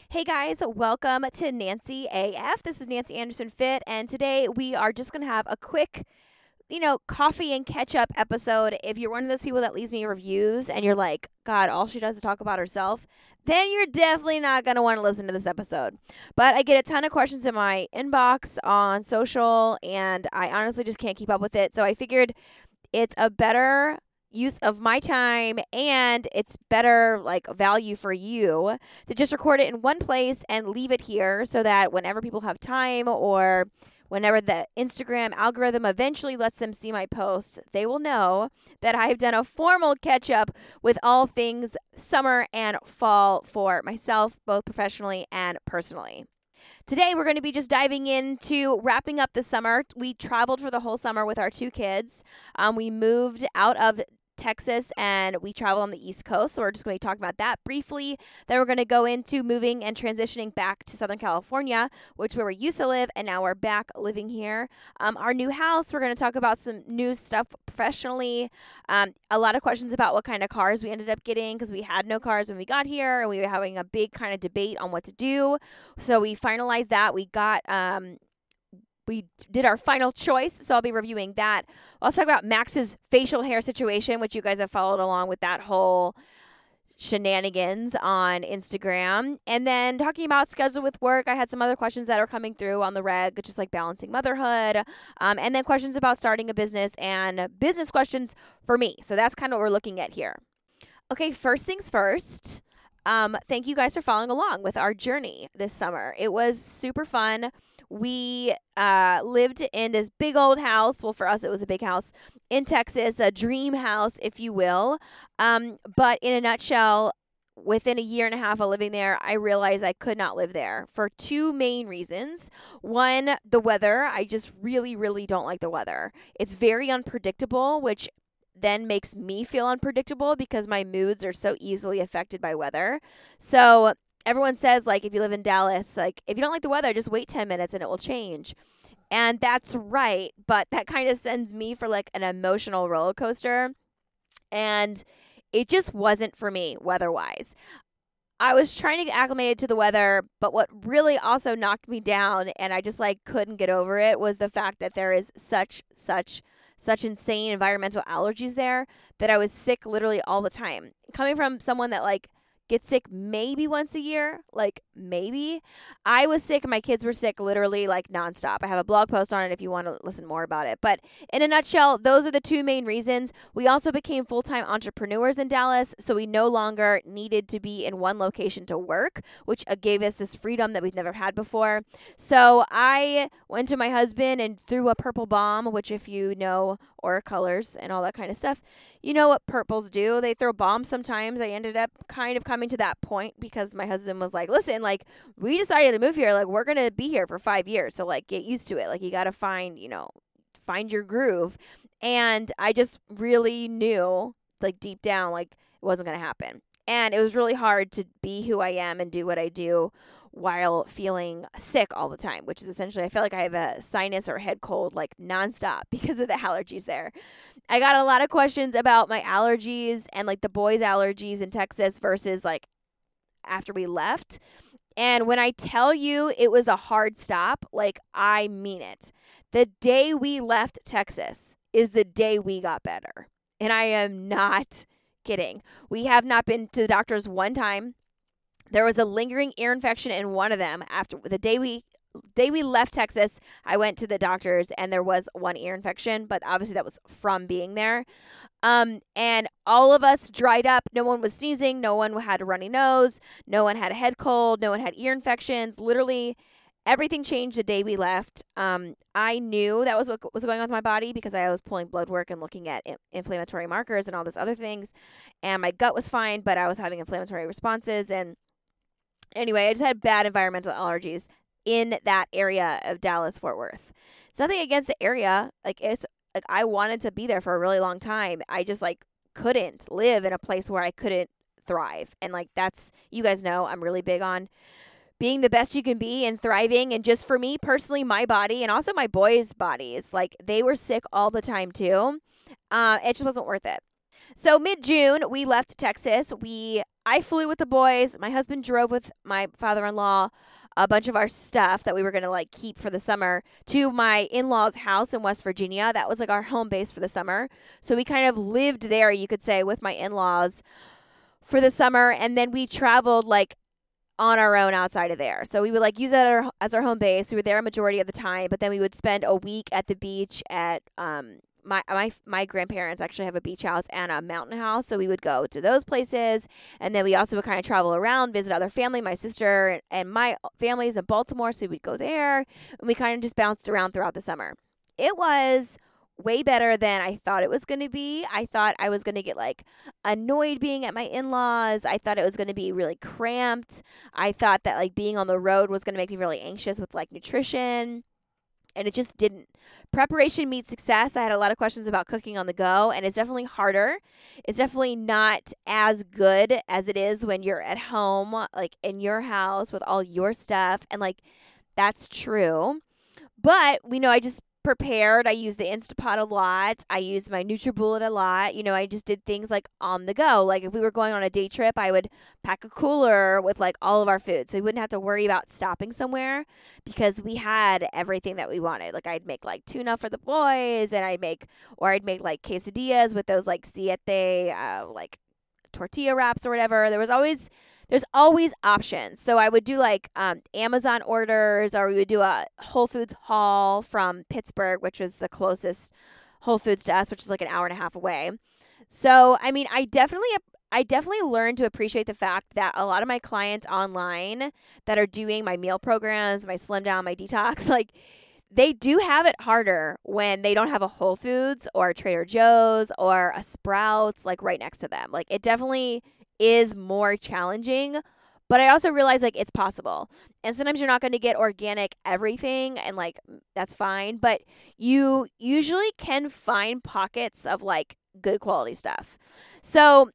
Hey guys, welcome to Nancy AF. This is Nancy Anderson Fit, and today we are just going to have a quick, coffee and catch up episode. If you're one of those people that leaves me reviews and you're like, God, all she does is talk about herself, then you're definitely not going to want to listen to this episode. But I get a ton of questions in my inbox on social, and I honestly just can't keep up with it. So I figured it's a better use of my time and it's better value for you to just record it in one place and leave it here so that whenever people have time or whenever the Instagram algorithm eventually lets them see my posts, they will know that I've done a formal catch up with all things summer and fall for myself, both professionally and personally. Today, we're going to be just diving into wrapping up the summer. We traveled for the whole summer with our two kids. We moved out of Texas and we travel on the East Coast. So we're just going to be talking about that briefly. Then we're going to go into moving and transitioning back to Southern California, which is where we used to live, and now we're back living here. Our new house, we're going to talk about some new stuff professionally. A lot of questions about what kind of cars we ended up getting because we had no cars when we got here and we were having a big kind of debate on what to do. So we finalized that. We did our final choice, so I'll be reviewing that. I'll also talk about Max's facial hair situation, which you guys have followed along with that whole shenanigans on Instagram. And then talking about schedule with work, I had some other questions that are coming through on the reg, just like balancing motherhood, and then questions about starting a business and business questions for me. So that's kind of what we're looking at here. Okay, first things first. Thank you guys for following along with our journey this summer. It was super fun. We lived in this big old house. Well, for us, it was a big house in Texas, a dream house, if you will. But in a nutshell, within a year and a half of living there, I realized I could not live there for two main reasons. One, the weather. I just really, really don't like the weather. It's very unpredictable, which then makes me feel unpredictable because my moods are so easily affected by weather. So everyone says, if you live in Dallas, if you don't like the weather, just wait 10 minutes and it will change. And that's right. But that kind of sends me for an emotional roller coaster. And it just wasn't for me weather-wise. I was trying to get acclimated to the weather, but what really also knocked me down and I just couldn't get over it was the fact that there is such insane environmental allergies there that I was sick literally all the time. Coming from someone that gets sick maybe once a year, maybe. I was sick and my kids were sick literally nonstop. I have a blog post on it if you want to listen more about it. But in a nutshell, those are the two main reasons. We also became full-time entrepreneurs in Dallas, so we no longer needed to be in one location to work, which gave us this freedom that we've never had before. So I went to my husband and threw a purple bomb, which if you know Aura colors and all that kind of stuff, you know what purples do. They throw bombs sometimes. I ended up kind of coming to that point because my husband was like, listen, we decided to move here. We're going to be here for 5 years. So get used to it. You got to find your groove. And I just really knew deep down, it wasn't going to happen. And it was really hard to be who I am and do what I do while feeling sick all the time, which is essentially, I feel like I have a sinus or head cold nonstop because of the allergies there. I got a lot of questions about my allergies and the boys' allergies in Texas versus after we left. And when I tell you it was a hard stop, I mean it. The day we left Texas is the day we got better. And I am not kidding. We have not been to the doctors one time. There was a lingering ear infection in one of them. After the day we left Texas, I went to the doctors and there was one ear infection, but obviously that was from being there. And all of us dried up. No one was sneezing. No one had a runny nose. No one had a head cold. No one had ear infections. Literally everything changed the day we left. I knew that was what was going on with my body because I was pulling blood work and looking at inflammatory markers and all these other things. And my gut was fine, but I was having inflammatory responses. And anyway, I just had bad environmental allergies in that area of Dallas-Fort Worth. It's nothing against the area. It's I wanted to be there for a really long time. I just couldn't live in a place where I couldn't thrive. And that's, you guys know, I'm really big on being the best you can be and thriving. And just for me personally, my body and also my boys' bodies, they were sick all the time too. It just wasn't worth it. So mid-June, we left Texas. I flew with the boys. My husband drove with my father-in-law a bunch of our stuff that we were going to like keep for the summer to my in-laws' house in West Virginia. That was like our home base for the summer. So we kind of lived there, you could say, with my in-laws for the summer. And then we traveled like on our own outside of there. So we would like use that as our home base. We were there a majority of the time, but then we would spend a week at the beach at my grandparents actually have a beach house and a mountain house, so we would go to those places, and then we also would kind of travel around, visit other family. My sister and my family's in Baltimore, so we'd go there, and we kind of just bounced around throughout the summer. It was way better than I thought it was going to be. I thought I was going to get like annoyed being at my in-laws. I thought it was going to be really cramped. I thought that like being on the road was going to make me really anxious with like nutrition. And it just didn't. Preparation meets success. I had a lot of questions about cooking on the go, and it's definitely harder. It's definitely not as good as it is when you're at home, like in your house with all your stuff. And like, that's true. But we know I just prepared. I used the Instapot a lot. I used my NutriBullet a lot. I just did things like on the go. Like if we were going on a day trip, I would pack a cooler with like all of our food. So we wouldn't have to worry about stopping somewhere because we had everything that we wanted. Like I'd make like tuna for the boys, and I'd make like quesadillas with those like siete like tortilla wraps or whatever. There's always options. So I would do like Amazon orders, or we would do a Whole Foods haul from Pittsburgh, which was the closest Whole Foods to us, which is like an hour and a half away. So, I mean, I definitely learned to appreciate the fact that a lot of my clients online that are doing my meal programs, my Slim Down, my detox, like they do have it harder when they don't have a Whole Foods or a Trader Joe's or a Sprouts like right next to them. Like it definitely is more challenging, but I also realize like it's possible. And sometimes you're not going to get organic everything, and like that's fine, but you usually can find pockets of like good quality stuff. So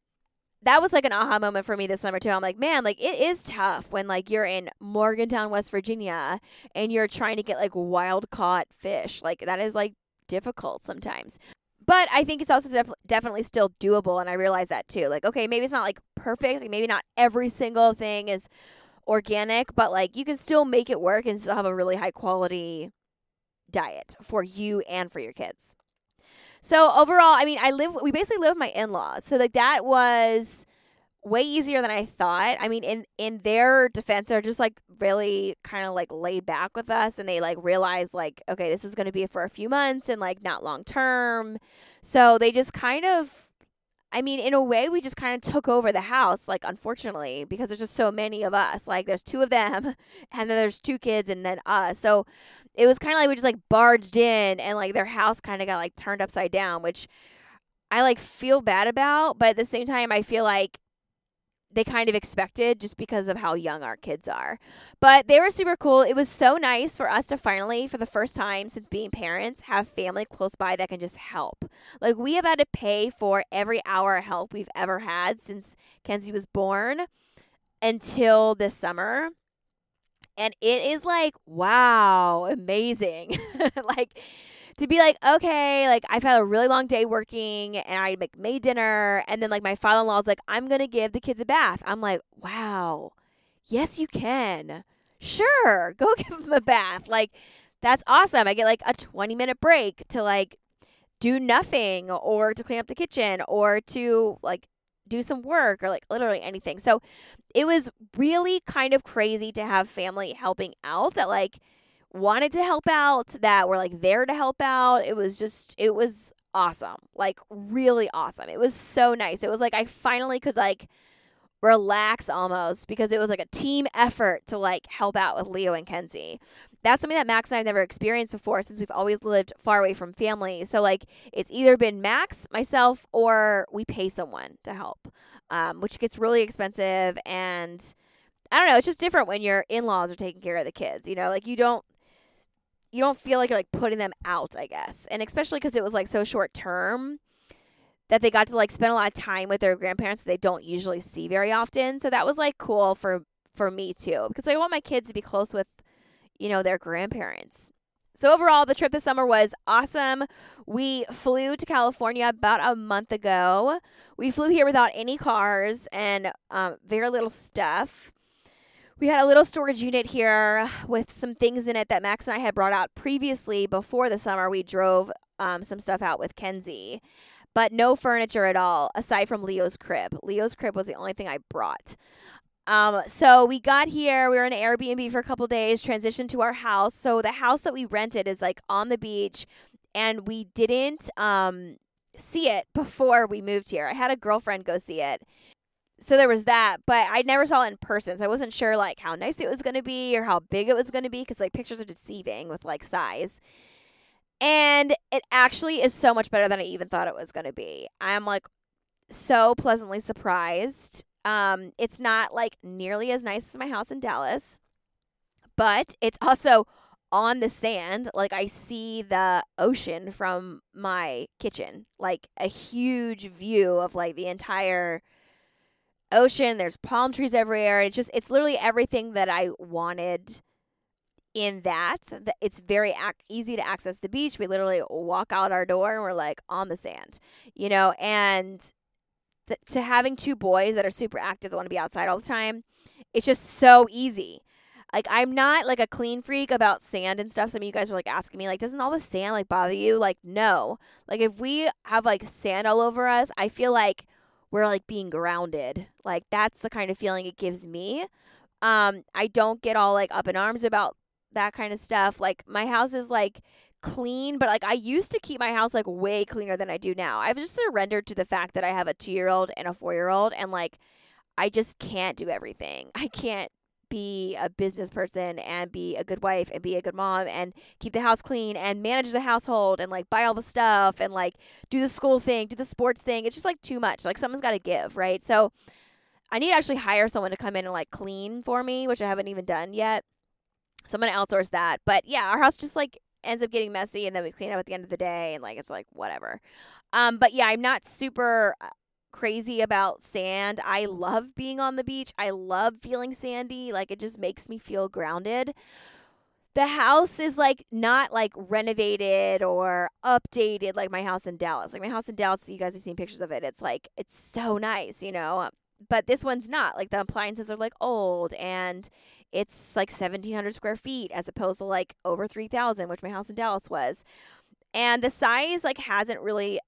that was like an aha moment for me this summer too. I'm like, man, like it is tough when like you're in Morgantown, West Virginia, and you're trying to get like wild caught fish. Like that is like difficult sometimes. But I think it's also definitely still doable, and I realize that too. Like, okay, maybe it's not like perfect. Like maybe not every single thing is organic, but like you can still make it work and still have a really high quality diet for you and for your kids. So overall, I mean, we basically live with my in-laws. So like that was way easier than I thought. I mean, in their defense, they're just like really kind of like laid back with us, and they like realize like, okay, this is going to be for a few months and like not long term. So they just kind of, I mean, in a way, we just kind of took over the house, like unfortunately, because there's just so many of us. Like there's two of them, and then there's two kids, and then us. So it was kind of like we just like barged in, and like their house kind of got like turned upside down, which I like feel bad about, but at the same time, I feel like they kind of expected just because of how young our kids are. But they were super cool. It was so nice for us to finally, for the first time since being parents, have family close by that can just help. Like we have had to pay for every hour of help we've ever had since Kenzie was born until this summer. And it is like, wow, amazing. Like to be like, okay, like I've had a really long day working, and I like made dinner, and then like my father-in-law's like, I'm going to give the kids a bath. I'm like, wow, yes, you can. Sure. Go give them a bath. Like that's awesome. I get like a 20-minute break to like do nothing, or to clean up the kitchen, or to like do some work, or like literally anything. So it was really kind of crazy to have family helping out that like wanted to help out, that were like there to help out. It was awesome. Like really awesome. It was so nice. It was like I finally could like relax almost, because it was like a team effort to like help out with Leo and Kenzie. That's something that Max and I have never experienced before, since we've always lived far away from family. So like it's either been Max, myself, or we pay someone to help, which gets really expensive. And I don't know, it's just different when your in-laws are taking care of the kids, like you don't feel like you're like putting them out, I guess. And especially because it was like so short term that they got to like spend a lot of time with their grandparents that they don't usually see very often. So that was like cool for me too, because I want my kids to be close with, their grandparents. So overall, the trip this summer was awesome. We flew to California about a month ago. We flew here without any cars and very little stuff. We had a little storage unit here with some things in it that Max and I had brought out previously before the summer. We drove some stuff out with Kenzie, but no furniture at all aside from Leo's crib. Leo's crib was the only thing I brought. So we got here, we were in an Airbnb for a couple days, transitioned to our house. So the house that we rented is like on the beach, and we didn't see it before we moved here. I had a girlfriend go see it. So there was that, but I never saw it in person. So I wasn't sure like how nice it was going to be or how big it was going to be, because like pictures are deceiving with like size. And it actually is so much better than I even thought it was going to be. I'm like so pleasantly surprised. It's not like nearly as nice as my house in Dallas, but it's also on the sand. Like I see the ocean from my kitchen, like a huge view of like the entire ocean. There's palm trees everywhere. It's literally everything that I wanted in that. It's very easy to access the beach. We literally walk out our door and we're like on the sand, and to having two boys that are super active that want to be outside all the time, it's just so easy. Like I'm not like a clean freak about sand and stuff. Some of you guys were like asking me like, doesn't all the sand like bother you? Like no. Like if we have like sand all over us, I feel like we're like being grounded. Like that's the kind of feeling it gives me. I don't get all like up in arms about that kind of stuff. Like my house is like clean, but like I used to keep my house like way cleaner than I do now. I've just surrendered to the fact that I have a 2-year-old and a 4-year-old, and like I just can't do everything. I can't be a business person and be a good wife and be a good mom and keep the house clean and manage the household and like buy all the stuff and like do the school thing, do the sports thing. It's just like too much. Like someone's got to give, right? So I need to actually hire someone to come in and like clean for me, which I haven't even done yet. So I'm going to outsource that. But yeah, our house just like ends up getting messy, and then we clean it up at the end of the day, and like it's like whatever. But yeah, I'm not super crazy about sand. I love being on the beach. I love feeling sandy. Like it just makes me feel grounded. The house is like not like renovated or updated like my house in Dallas. Like my house in Dallas, you guys have seen pictures of it. It's like it's so nice, But this one's not. Like the appliances are like old, and it's like 1,700 square feet as opposed to like over 3,000, which my house in Dallas was. And the size like hasn't really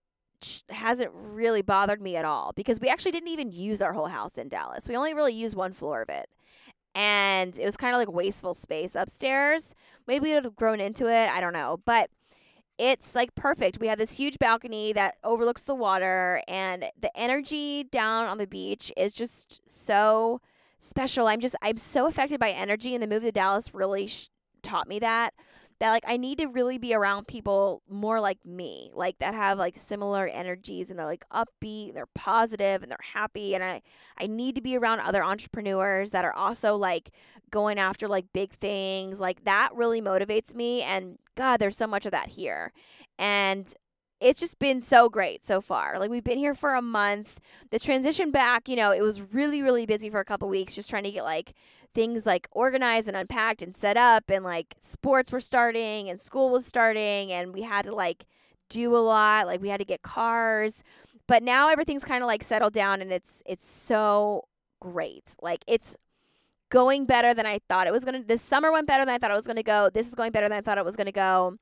bothered me at all, because we actually didn't even use our whole house in Dallas. We only really used one floor of it. And it was kind of like wasteful space upstairs. Maybe we would have grown into it. I don't know. But it's like perfect. We have this huge balcony that overlooks the water, and the energy down on the beach is just so special. I'm so affected by energy, and the move to Dallas really taught me that like I need to really be around people more like me, like that have like similar energies, and they're like upbeat, and they're positive, and they're happy. And I need to be around other entrepreneurs that are also like going after like big things. Like that really motivates me. And God, there's so much of that here. And it's just been so great so far. Like we've been here for a month. The transition back, it was really, really busy for a couple weeks, just trying to get like things like organized and unpacked and set up, and like sports were starting and school was starting, and we had to like do a lot. Like we had to get cars. But now everything's kind of like settled down, and it's so great. Like it's going better than I thought it was going to. This summer went better than I thought it was going to go. This is going better than I thought it was going to go.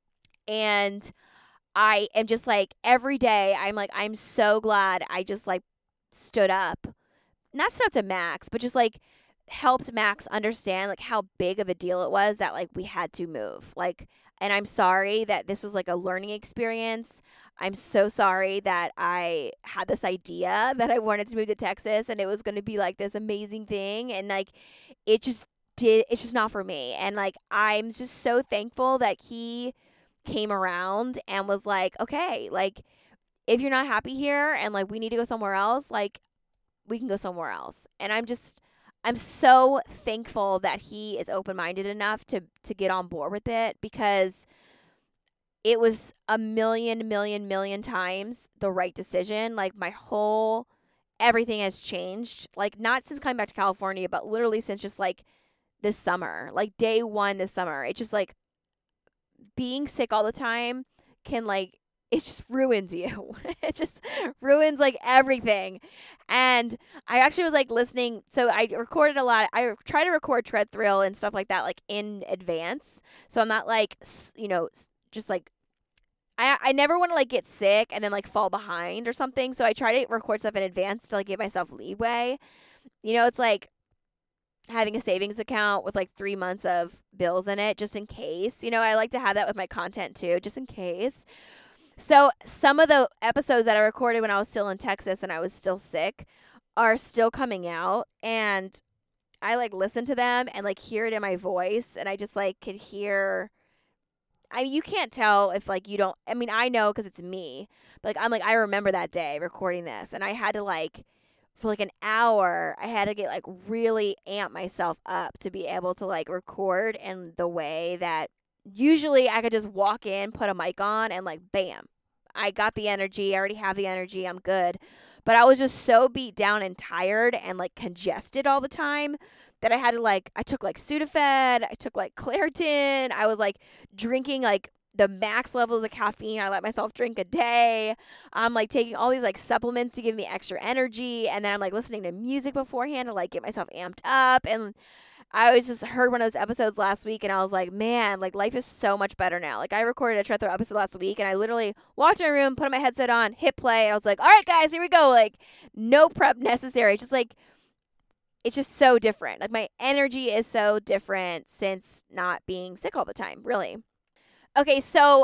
And I am just like every day I'm so glad I just like stood up. Not stood up to Max, but just like helped Max understand like how big of a deal it was that like we had to move. Like, and I'm sorry that this was like a learning experience. I'm so sorry that I had this idea that I wanted to move to Texas and it was going to be like this amazing thing, and like it's just not for me. And like I'm just so thankful that he came around and was like, okay, like if you're not happy here and like we need to go somewhere else, like we can go somewhere else. And I'm so thankful that he is open-minded enough to get on board with it, because it was a million times the right decision. Like everything has changed. Like not since coming back to California, but literally since just like this summer, like day one this summer. It just like being sick all the time can like, it just ruins you. It just ruins like everything. And I actually was like listening. So I recorded a lot. I try to record Tread Thrill and stuff like that, like in advance. So I'm not like, just like, I never want to like get sick and then like fall behind or something. So I try to record stuff in advance to like give myself leeway. It's like having a savings account with like 3 months of bills in it, just in case. I like to have that with my content too, just in case. So some of the episodes that I recorded when I was still in Texas and I was still sick are still coming out, and I like listen to them and like hear it in my voice, and I just like could hear. I mean, you can't tell if like you don't. I mean, I know because it's me. But like I'm like I remember that day recording this, and I had to like for like an hour, I had to get like really amp myself up to be able to like record in the way that usually I could just walk in, put a mic on, and like bam, I got the energy. I already have the energy. I'm good. But I was just so beat down and tired and like congested all the time that I had to like, I took like Sudafed, I took like Claritin, I was like drinking like the max levels of caffeine I let myself drink a day. I'm like taking all these like supplements to give me extra energy, and then I'm like listening to music beforehand to like get myself amped up. And I was just heard one of those episodes last week, and I was like, man, like life is so much better now. Like I recorded a Tread Thrill episode last week, and I literally walked in my room, put my headset on, hit play, and I was like, all right, guys, here we go. Like no prep necessary. Just like, it's just so different. Like my energy is so different since not being sick all the time, really. Okay, so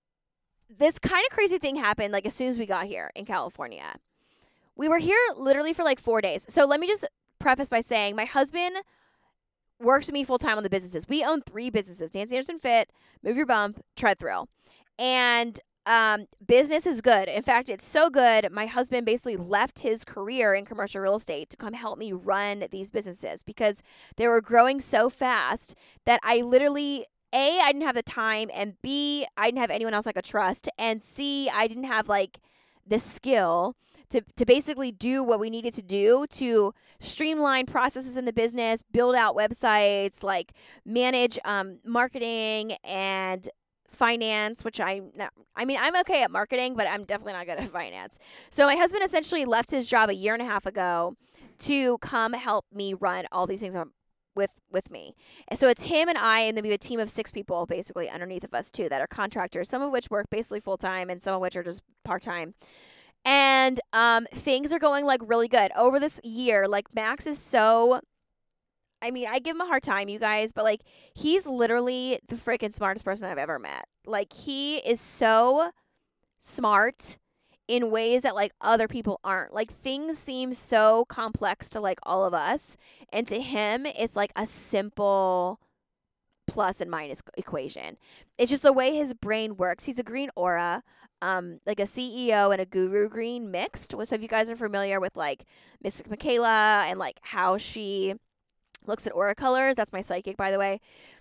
this kind of crazy thing happened like as soon as we got here in California. We were here literally for like 4 days. So let me just preface by saying my husband works with me full time on the businesses. We own 3 businesses: Nancy Anderson Fit, Move Your Bump, Tread Thrill. And business is good. In fact, it's so good, my husband basically left his career in commercial real estate to come help me run these businesses because they were growing so fast that I literally, A, I didn't have the time, and B, I didn't have anyone else I could trust, and C, I didn't have like the skill to basically do what we needed to do to streamline processes in the business, build out websites, like manage marketing and finance, which I'm okay at marketing, but I'm definitely not good at finance. So my husband essentially left his job a year and a half ago to come help me run all these things with me. And so it's him and I, and then we have a team of 6 people basically underneath of us too that are contractors, some of which work basically full time and some of which are just part time. And things are going like really good over this year. Like Max is so, I mean, I give him a hard time, you guys, but like he's literally the freaking smartest person I've ever met. Like he is so smart in ways that like other people aren't. Like things seem so complex to like all of us, and to him it's like a simple plus and minus equation. It's just the way his brain works. He's a green aura. Like a CEO and a guru green mixed. So if you guys are familiar with like Miss Michaela and like how she looks at aura colors, that's my psychic, by the way.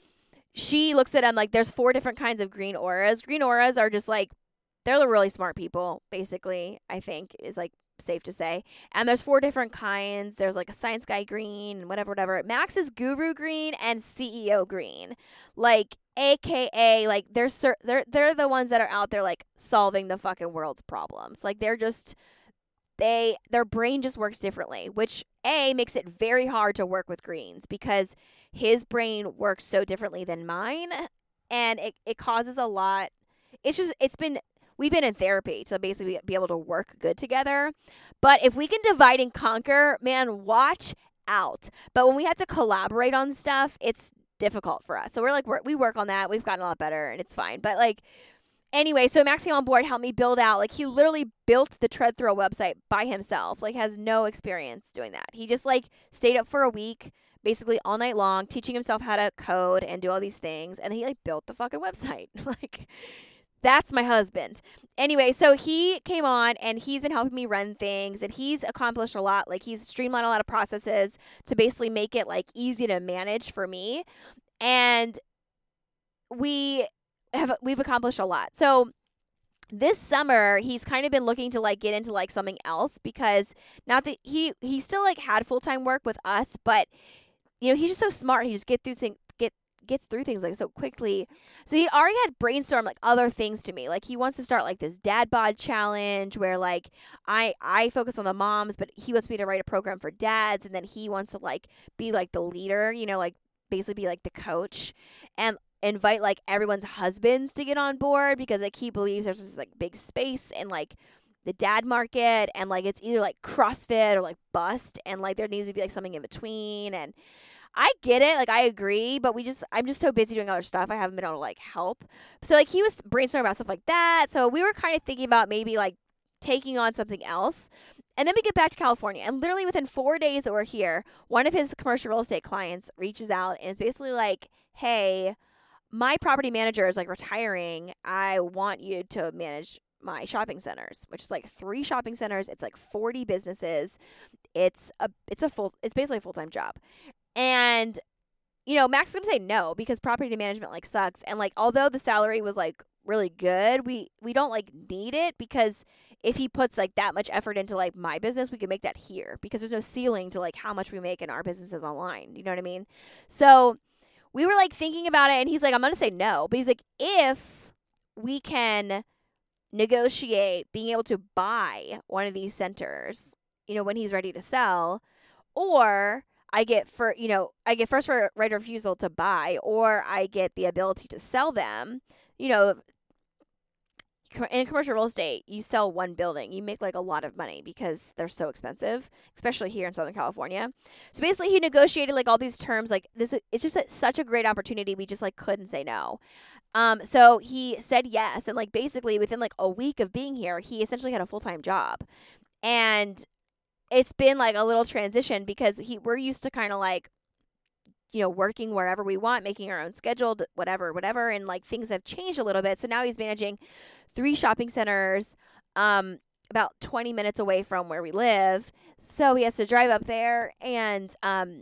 She looks at them like there's 4 different kinds of green auras. Green auras are just like, they're the really smart people, basically, I think is like safe to say. And there's 4 different kinds. There's like a science guy green and whatever. Max is guru green and CEO green. Like AKA like they're the ones that are out there like solving the fucking world's problems. Like they're just their brain just works differently, which A, makes it very hard to work with greens because his brain works so differently than mine, and it causes a lot. We've been in therapy to basically be able to work good together. But if we can divide and conquer, man, watch out. But when we have to collaborate on stuff, it's difficult for us. So we work on that. We've gotten a lot better, and it's fine. But like, anyway, so Max came on board, helped me build out. Like he literally built the Tread Thrill website by himself. Like has no experience doing that. He just like stayed up for a week, basically all night long, teaching himself how to code and do all these things. And he like built the fucking website. Like, that's my husband. Anyway, so he came on and he's been helping me run things, and he's accomplished a lot. Like he's streamlined a lot of processes to basically make it like easy to manage for me. And we've accomplished a lot. So this summer he's kind of been looking to like get into like something else, because not that he still like had full-time work with us, but you know, he's just so smart. He just get gets through things like so quickly. So he already had brainstormed like other things to me. Like he wants to start like this dad bod challenge where like I focus on the moms, but he wants me to write a program for dads, and then he wants to like be like the leader, like basically be like the coach and invite like everyone's husbands to get on board, because like he believes there's this like big space and like the dad market, and like it's either like CrossFit or like bust, and like there needs to be like something in between. And I get it, like I agree, but I'm just so busy doing other stuff, I haven't been able to like help. So like he was brainstorming about stuff like that, so we were kind of thinking about maybe like taking on something else. And then we get back to California, and literally within 4 days that we're here, one of his commercial real estate clients reaches out and is basically like, hey, my property manager is like retiring, I want you to manage my shopping centers, which is like 3 shopping centers. It's like 40 businesses. It's basically a full-time job. And, Max is going to say no, because property management like sucks. And like, although the salary was like really good, we don't like need it, because if he puts like that much effort into like my business, we can make that here, because there's no ceiling to like how much we make in our businesses online. You know what I mean? So we were like thinking about it, and he's like, I'm going to say no. But he's like, if we can negotiate being able to buy one of these centers, when he's ready to sell, or I get first right of refusal to buy, or I get the ability to sell them. In commercial real estate, you sell one building, you make like a lot of money because they're so expensive, especially here in Southern California. So basically he negotiated like all these terms, like this, it's just such a great opportunity. We just like couldn't say no. So he said yes. And like basically within like a week of being here, he essentially had a full-time job. And it's been like a little transition, because we're used to kind of like, working wherever we want, making our own schedule, whatever. And like things have changed a little bit. So now he's managing 3 shopping centers, about 20 minutes away from where we live. So he has to drive up there, and,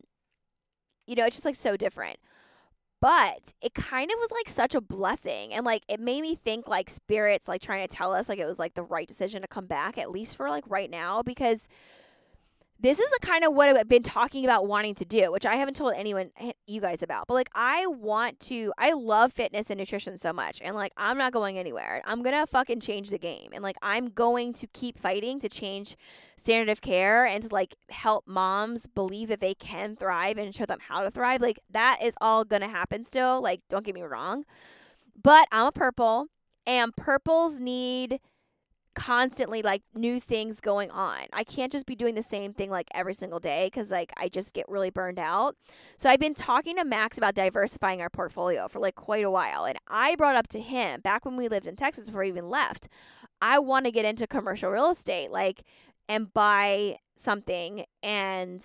it's just like so different. But it kind of was like such a blessing, and like it made me think like spirit's like trying to tell us like it was like the right decision to come back, at least for like right now, because this is the kind of what I've been talking about wanting to do, which I haven't told you guys about. But like I love fitness and nutrition so much, and like I'm not going anywhere. I'm going to fucking change the game, and like I'm going to keep fighting to change standard of care and to like help moms believe that they can thrive and show them how to thrive. Like that is all going to happen still. Like don't get me wrong. But I'm a purple, and purples need constantly like new things going on. I can't just be doing the same thing like every single day, because like I just get really burned out. So I've been talking to Max about diversifying our portfolio for like quite a while, and I brought up to him back when we lived in Texas before we even left, I want to get into commercial real estate, like, and buy something and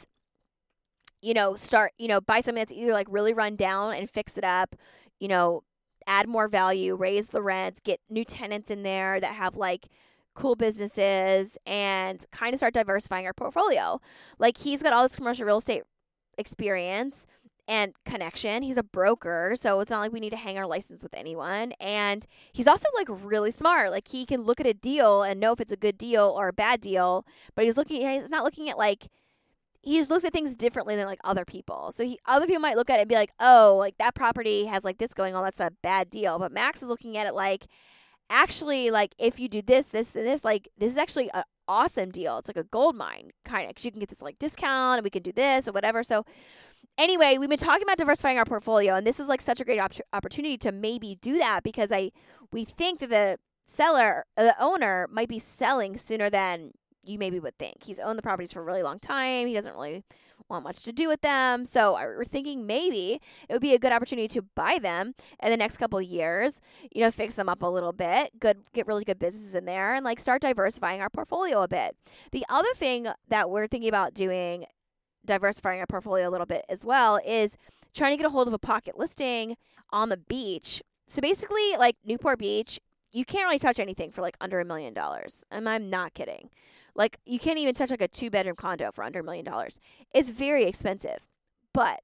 start buy something that's either like really run down and fix it up, add more value, raise the rents, get new tenants in there that have like cool businesses, and kind of start diversifying our portfolio. Like he's got all this commercial real estate experience and connection. He's a broker, so it's not like we need to hang our license with anyone. And he's also like really smart. Like he can look at a deal and know if it's a good deal or a bad deal, but he's not looking at like, he just looks at things differently than like other people. So other people might look at it and be like, oh, like that property has like this going on, that's a bad deal. But Max is looking at it like, actually, like if you do this, this, and this, like this is actually an awesome deal. It's like a gold mine kind of, because you can get this like discount, and we can do this or whatever. So anyway, we've been talking about diversifying our portfolio, and this is like such a great opportunity to maybe do that, because we think that the owner might be selling sooner than you maybe would think. He's owned the properties for a really long time. He doesn't really want much to do with them. So we're thinking maybe it would be a good opportunity to buy them in the next couple of years, fix them up a little bit, get really good businesses in there, and like start diversifying our portfolio a bit. The other thing that we're thinking about doing, diversifying our portfolio a little bit as well, is trying to get a hold of a pocket listing on the beach. So basically like Newport Beach, you can't really touch anything for like under $1 million. And I'm not kidding. Like, you can't even touch like a 2-bedroom condo for under $1 million. It's very expensive. But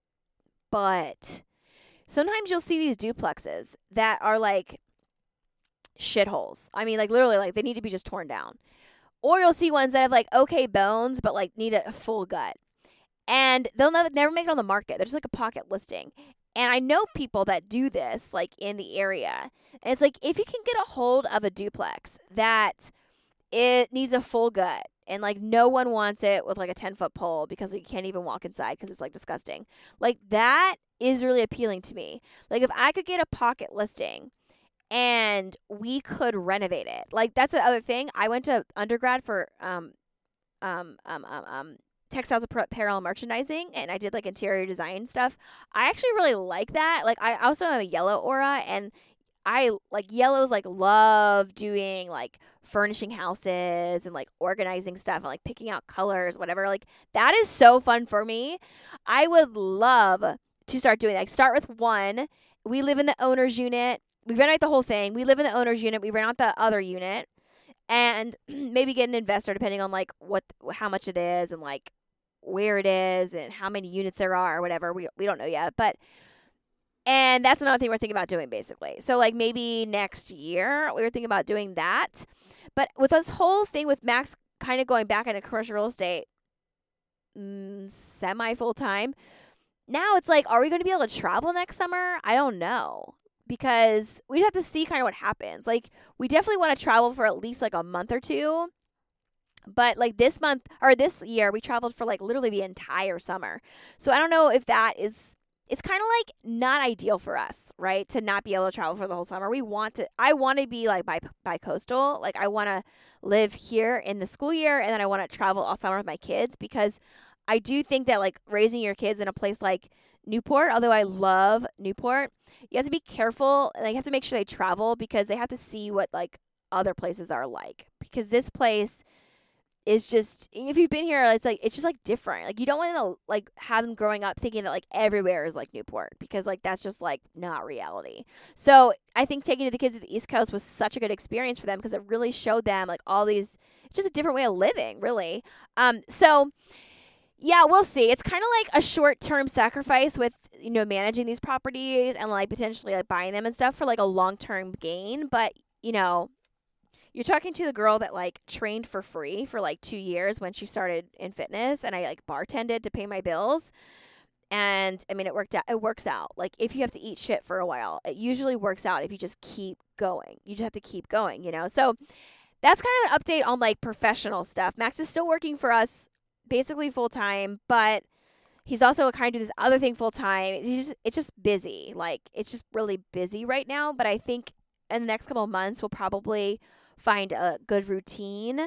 sometimes you'll see these duplexes that are like shitholes. I mean, like literally, like they need to be just torn down. Or you'll see ones that have like okay bones, but like need a full gut. And they'll never make it on the market. They're just like a pocket listing. And I know people that do this, like, in the area. And it's like, if you can get a hold of a duplex that it needs a full gut and, like, no one wants it with, like, a 10-foot pole because you can't even walk inside because it's, like, disgusting. Like, that is really appealing to me. Like, if I could get a pocket listing and we could renovate it. Like, that's the other thing. I went to undergrad for textiles, apparel, and merchandising, and I did, like, interior design stuff. I actually really like that. Like, I also have a yellow aura, and I, like, yellows, like, love doing, like, furnishing houses and, like, organizing stuff and, like, picking out colors, whatever. Like, that is so fun for me. I would love to start doing that. Like, start with one. We live in the owner's unit. We renovate the whole thing. We live in the owner's unit. We rent out the other unit, and maybe get an investor depending on, like, how much it is and, like, where it is and how many units there are or whatever. We don't know yet, and that's another thing we're thinking about doing, basically. So, like, maybe next year we were thinking about doing that. But with this whole thing with Max kind of going back into commercial real estate semi full time, now it's like, are we going to be able to travel next summer? I don't know, because we have to see kind of what happens. Like, we definitely want to travel for at least, like, a month or two. But, like, this year, we traveled for, like, literally the entire summer. So I don't know if it's kind of, like, not ideal for us, right? To not be able to travel for the whole summer. I want to be, like, bi-coastal. Like, I want to live here in the school year, and then I want to travel all summer with my kids, because I do think that, like, raising your kids in a place like Newport, although I love Newport, you have to be careful, and you have to make sure they travel, because they have to see what, like, other places are like. Because this place is just, if you've been here, it's just, like, different. Like, you don't want to, like, have them growing up thinking that, like, everywhere is like Newport, because, like, that's just, like, not reality. So I think taking the kids to the East Coast was such a good experience for them, because it really showed them, like, all these, it's just a different way of living, really. So yeah, we'll see. It's kind of like a short-term sacrifice with, managing these properties and, like, potentially, like, buying them and stuff for, like, a long-term gain. But, you're talking to the girl that, like, trained for free for, like, 2 years when she started in fitness, and I, like, bartended to pay my bills. And I mean, it works out. Like, if you have to eat shit for a while, it usually works out if you just keep going. You just have to keep going, So that's kind of an update on, like, professional stuff. Max is still working for us basically full time, but he's also kind of doing this other thing full time. It's just busy. Like, it's just really busy right now. But I think in the next couple of months, we'll probably find a good routine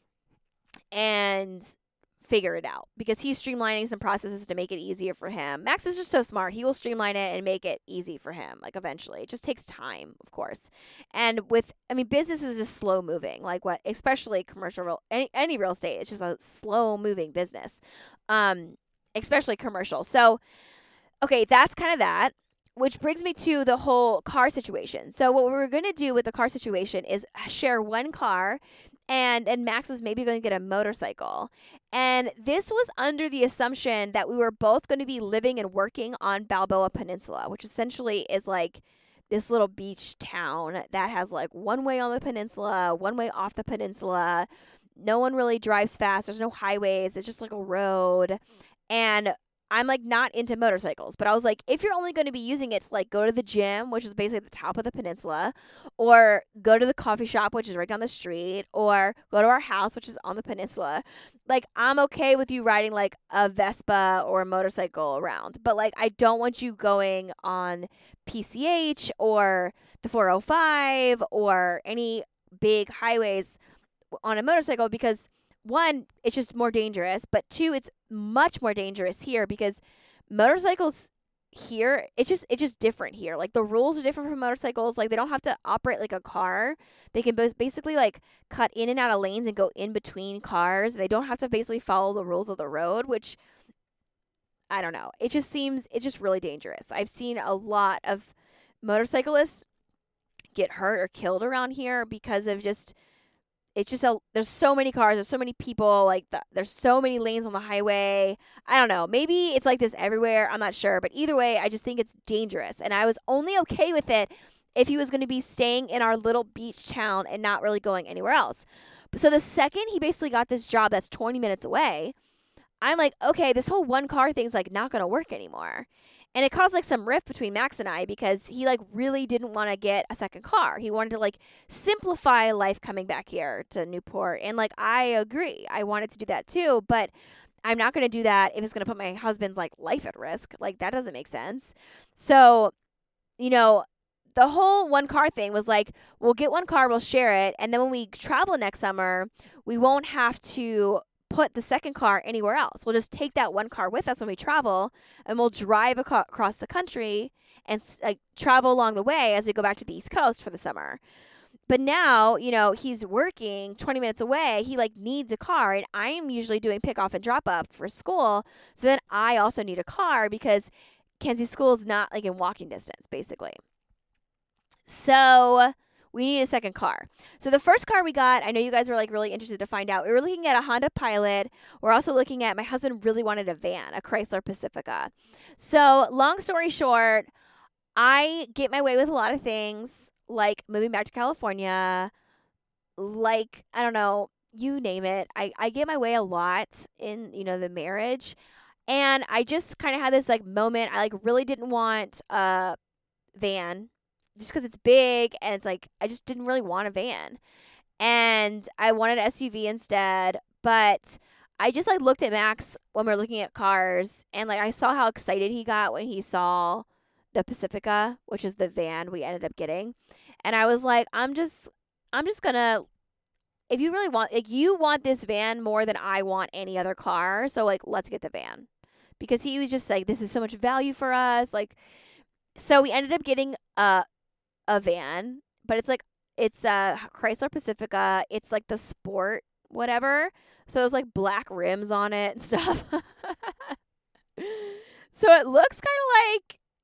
and figure it out, because he's streamlining some processes to make it easier for him. Max is just so smart. He will streamline it and make it easy for him. Like, eventually, it just takes time, of course. And business is just slow moving. Like, especially commercial any real estate, it's just a slow moving business. Especially commercial. So, okay, that's kind of that. Which brings me to the whole car situation. So what we're going to do with the car situation is share one car, and Max was maybe going to get a motorcycle. And this was under the assumption that we were both going to be living and working on Balboa Peninsula, which essentially is, like, this little beach town that has, like, one way on the peninsula, one way off the peninsula. No one really drives fast. There's no highways. It's just, like, a road. And I'm, like, not into motorcycles, but I was like, if you're only going to be using it to, like, go to the gym, which is basically at the top of the peninsula, or go to the coffee shop, which is right down the street, or go to our house, which is on the peninsula, like, I'm okay with you riding, like, a Vespa or a motorcycle around. But, like, I don't want you going on PCH or the 405 or any big highways on a motorcycle, because one, it's just more dangerous, but two, it's much more dangerous here, because motorcycles here, it's just different here. Like, the rules are different for motorcycles. Like, they don't have to operate like a car. They can basically, like, cut in and out of lanes and go in between cars. They don't have to basically follow the rules of the road, which, I don't know. It's just really dangerous. I've seen a lot of motorcyclists get hurt or killed around here because of just, there's so many cars, there's so many people, like, there's so many lanes on the highway. I don't know. Maybe it's like this everywhere. I'm not sure. But either way, I just think it's dangerous. And I was only okay with it if he was going to be staying in our little beach town and not really going anywhere else. So the second he basically got this job that's 20 minutes away, I'm like, okay, this whole one car thing's like not going to work anymore. And it caused like some rift between Max and I because he like really didn't want to get a second car. He wanted to like simplify life coming back here to Newport. And like, I agree. I wanted to do that too, but I'm not going to do that if it's going to put my husband's like life at risk. Like, that doesn't make sense. So, you know, the whole one car thing was like, we'll get one car, we'll share it. And then when we travel next summer, we won't have to put the second car anywhere else. We'll just take that one car with us when we travel, and we'll drive across the country and travel along the way as we go back to the East Coast for the summer. But now, you know, he's working 20 minutes away. He like needs a car, and I'm usually doing pick off and drop up for school. So then I also need a car because Kenzie's school is not like in walking distance, basically. So we need a second car. So the first car we got, I know you guys were like really interested to find out. We were looking at a Honda Pilot. We're also looking at, my husband really wanted a van, a Chrysler Pacifica. So long story short, I get my way with a lot of things, like moving back to California, like, I don't know, you name it. I get my way a lot in, you know, the marriage. And I just kind of had this like moment. I like really didn't want a van just because it's big, and it's like, I just didn't really want a van. And I wanted an SUV instead. But I just like looked at Max when we were looking at cars, and like I saw how excited he got when he saw the Pacifica, which is the van we ended up getting. And I was like, I'm just gonna, if you really want, like, you want this van more than I want any other car, so like, let's get the van. Because he was just like, this is so much value for us. Like, so we ended up getting a van, but it's a Chrysler Pacifica. It's like the sport whatever. So there's like black rims on it and stuff. So it looks kind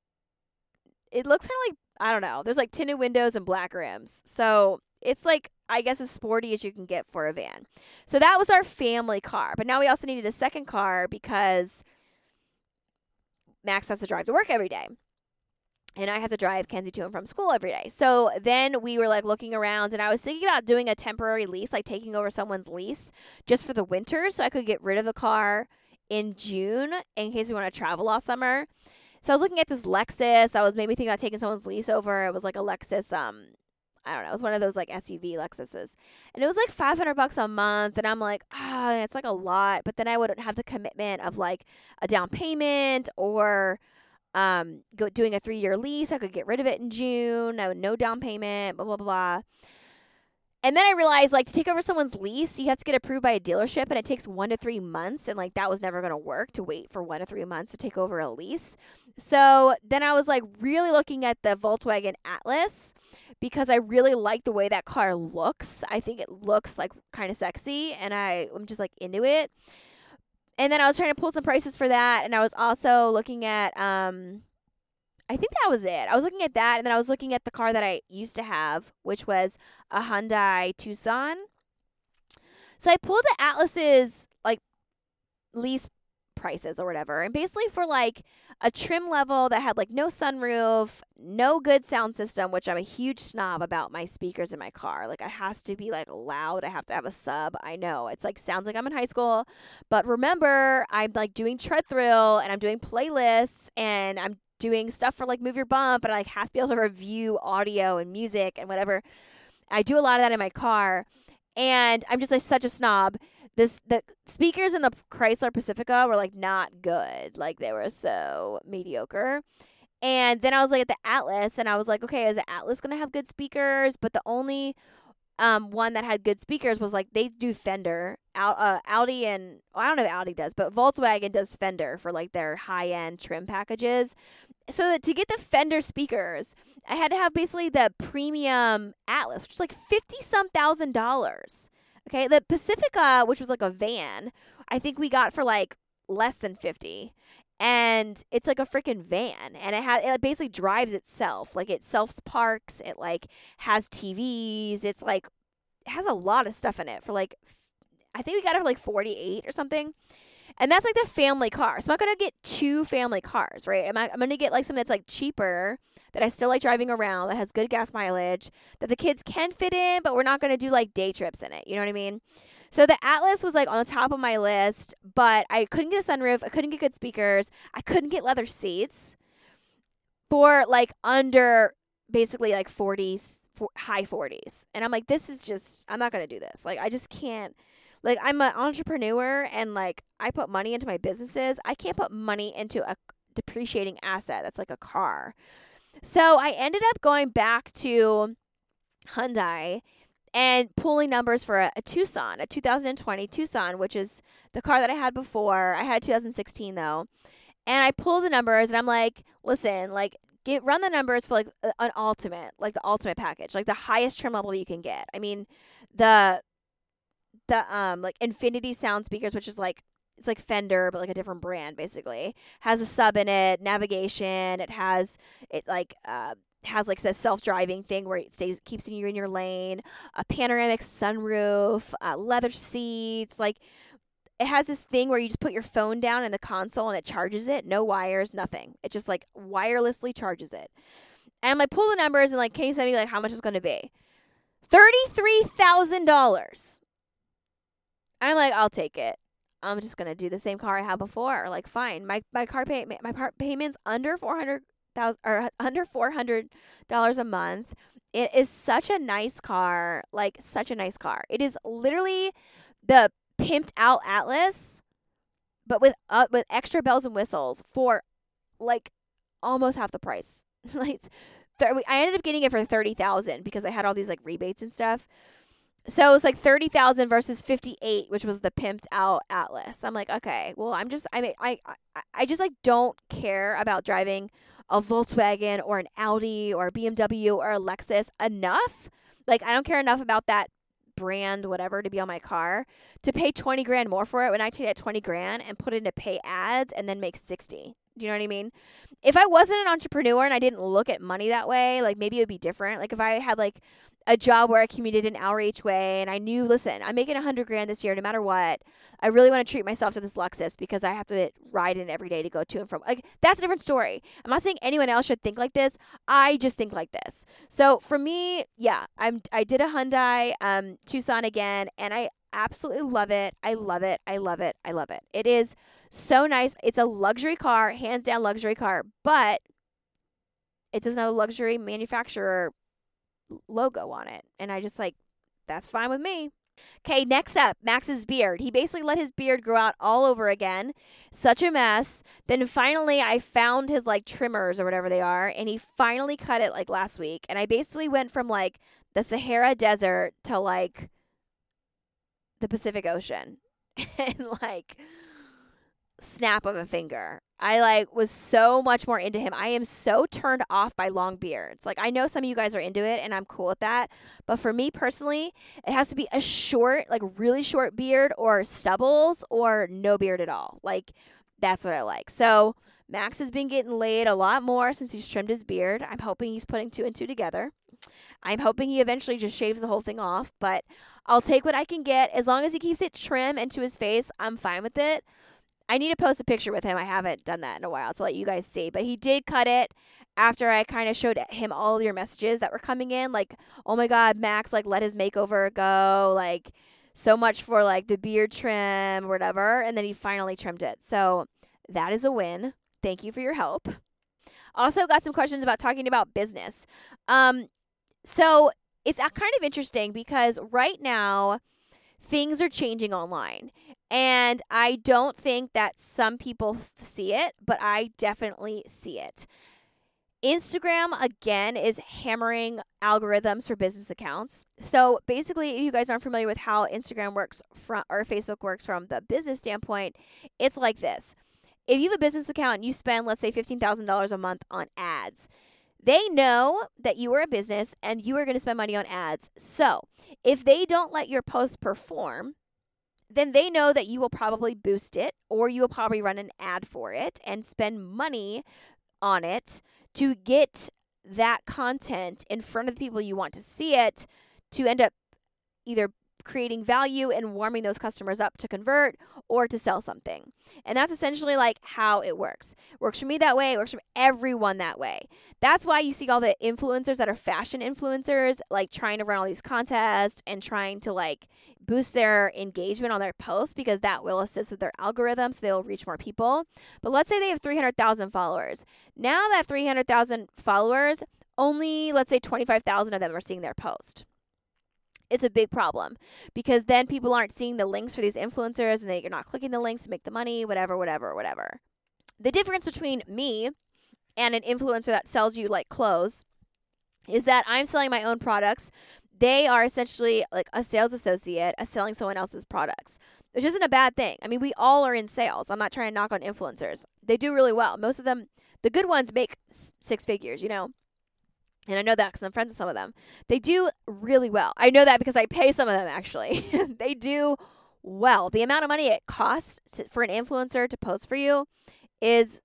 of like, I don't know. There's like tinted windows and black rims. So it's like, I guess, as sporty as you can get for a van. So that was our family car. But now we also needed a second car because Max has to drive to work every day. And I have to drive Kenzie to and from school every day. So then we were like looking around, and I was thinking about doing a temporary lease, like taking over someone's lease just for the winter so I could get rid of the car in June in case we want to travel all summer. So I was looking at this Lexus. I was maybe thinking about taking someone's lease over. It was like a Lexus, I don't know. It was one of those like SUV Lexuses. And it was like $500 a month. And I'm like, it's like a lot. But then I wouldn't have the commitment of like a down payment or doing a 3-year lease. I could get rid of it in June. No down payment, blah, blah, blah. And then I realized, like, to take over someone's lease, you have to get approved by a dealership, and it takes 1 to 3 months. And like, that was never going to work to wait for 1 to 3 months to take over a lease. So then I was like really looking at the Volkswagen Atlas because I really like the way that car looks. I think it looks like kind of sexy, and I'm just like into it. And then I was trying to pull some prices for that. And I was also looking at, I think that was it. I was looking at that. And then I was looking at the car that I used to have, which was a Hyundai Tucson. So I pulled the Atlas's like lease prices or whatever. And basically for like a trim level that had like no sunroof, no good sound system, which I'm a huge snob about my speakers in my car. Like, it has to be like loud. I have to have a sub. I know it's like, sounds like I'm in high school, but remember, I'm like doing Tread Thrill, and I'm doing playlists, and I'm doing stuff for like Move Your Bump, and I like have to be able to review audio and music and whatever. I do a lot of that in my car, and I'm just like such a snob. The speakers in the Chrysler Pacifica were like not good. Like, they were so mediocre. And then I was like at the Atlas, and I was like, okay, is the Atlas going to have good speakers? But the only one that had good speakers was like, they do Fender. Audi, and I don't know if Audi does, but Volkswagen does Fender for like their high-end trim packages. So that to get the Fender speakers, I had to have basically the premium Atlas, which is like $50-some thousand. Okay, the Pacifica, which was like a van, I think we got for like less than 50. And it's like a freaking van, and it basically drives itself. Like, it self-parks, it like has TVs, it's like, it has a lot of stuff in it for like, I think we got it for like 48 or something. And that's like the family car. So I'm not going to get 2 family cars, right? I'm going to get like something that's like cheaper, that I still like driving around, that has good gas mileage, that the kids can fit in, but we're not going to do like day trips in it. You know what I mean? So the Atlas was like on the top of my list, but I couldn't get a sunroof. I couldn't get good speakers. I couldn't get leather seats for like under basically like 40s, high 40s. And I'm like, this is just, I'm not going to do this. Like, I just can't. Like, I'm an entrepreneur and like I put money into my businesses. I can't put money into a depreciating asset that's like a car. So I ended up going back to Hyundai and pulling numbers for a Tucson, a 2020 Tucson, which is the car that I had before. I had 2016 though. And I pulled the numbers and I'm like, listen, like run the numbers for like an ultimate, like the ultimate package, like the highest trim level you can get. I mean, the like Infinity sound speakers, which is like, it's like Fender, but like a different brand basically, has a sub in it, navigation. It has like the self-driving thing where it keeps you in your lane, a panoramic sunroof, leather seats. Like it has this thing where you just put your phone down in the console and it charges it. No wires, nothing. It just like wirelessly charges it. And I'm like, pull the numbers and like, can you send me like how much it's going to be? $33,000. I'm like, I'll take it. I'm just going to do the same car I had before. Like, fine. My car payment's under $400 a month. It is such a nice car, like such a nice car. It is literally the pimped out Atlas, but with extra bells and whistles for like almost half the price. Like I ended up getting it for $30,000 because I had all these like rebates and stuff. So it was like $30,000 versus $58,000, which was the pimped out Atlas. I'm like, okay, well, I just like don't care about driving a Volkswagen or an Audi or a BMW or a Lexus enough. Like, I don't care enough about that brand, whatever, to be on my car to pay $20,000 more for it when I take that $20,000 and put it into pay ads and then make $60,000. Do you know what I mean? If I wasn't an entrepreneur and I didn't look at money that way, like maybe it would be different. Like if I had like a job where I commuted an hour each way and I knew, listen, I'm making $100,000 this year no matter what. I really want to treat myself to this Lexus because I have to ride in every day to go to and from. Like, that's a different story. I'm not saying anyone else should think like this. I just think like this. So for me, yeah, I did a Hyundai Tucson again and I absolutely love it. I love it. I love it. I love it. It is so nice. It's a luxury car, hands down luxury car, but it doesn't have a luxury manufacturer logo on it. And I just like, that's fine with me. Okay, next up, Max's beard. He basically let his beard grow out all over again. Such a mess. Then finally I found his like trimmers or whatever they are, and he finally cut it like last week. And I basically went from like the Sahara Desert to like the Pacific Ocean and like snap of a finger. I like was so much more into him. I am so turned off by long beards. Like I know some of you guys are into it and I'm cool with that. But for me personally, it has to be a short, like really short beard or stubbles or no beard at all. Like that's what I like. So Max has been getting laid a lot more since he's trimmed his beard. I'm hoping he's putting two and two together. I'm hoping he eventually just shaves the whole thing off, but I'll take what I can get. As long as he keeps it trim and to his face, I'm fine with it. I need to post a picture with him. I haven't done that in a while to let you guys see. But he did cut it after I kind of showed him all your messages that were coming in. Like, oh my God, Max, like, let his makeover go. Like, so much for, like, the beard trim or whatever. And then he finally trimmed it. So that is a win. Thank you for your help. Also got some questions about talking about business. So it's kind of interesting because right now things are changing online. And I don't think that some people see it, but I definitely see it. Instagram, again, is hammering algorithms for business accounts. So basically, if you guys aren't familiar with how Instagram works or Facebook works from the business standpoint, it's like this. If you have a business account and you spend, let's say, $15,000 a month on ads, they know that you are a business and you are going to spend money on ads. So if they don't let your post perform, then they know that you will probably boost it or you will probably run an ad for it and spend money on it to get that content in front of the people you want to see it to end up either creating value and warming those customers up to convert or to sell something. And that's essentially like how it works. Works for me that way. It works for everyone that way. That's why you see all the influencers that are fashion influencers, like trying to run all these contests and trying to like boost their engagement on their posts, because that will assist with their algorithm so they'll reach more people. But let's say they have 300,000 followers. Now that 300,000 followers, only let's say 25,000 of them are seeing their post. It's a big problem, because then people aren't seeing the links for these influencers and you're not clicking the links to make the money, whatever. The difference between me and an influencer that sells you like clothes is that I'm selling my own products. They are essentially like a sales associate selling someone else's products, which isn't a bad thing. I mean, we all are in sales. I'm not trying to knock on influencers. They do really well. Most of them, the good ones, make six figures, you know. And I know that because I'm friends with some of them. They do really well. I know that because I pay some of them, actually. They do well. The amount of money it costs for an influencer to post for you is